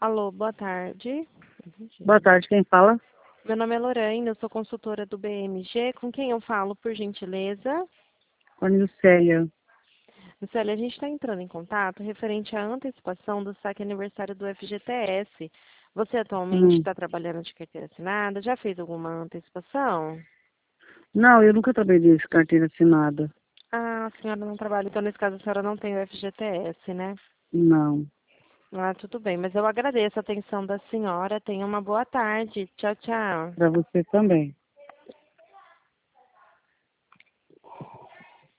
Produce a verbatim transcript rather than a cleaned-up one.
Alô, boa tarde. Boa tarde, quem fala? Meu nome é Lorraine, eu sou consultora do B M G. Com quem eu falo, por gentileza? Com a Nilceia. Lucélia, a gente está entrando em contato referente à antecipação do saque aniversário do F G T S. Você atualmente Hum. está trabalhando de carteira assinada? Já fez alguma antecipação? Não, eu nunca trabalhei de carteira assinada. Ah, a senhora não trabalha, então nesse caso a senhora não tem o F G T S, né? Não. Ah, tudo bem, mas eu agradeço a atenção da senhora. Tenha uma boa tarde. Tchau, tchau. Para você também.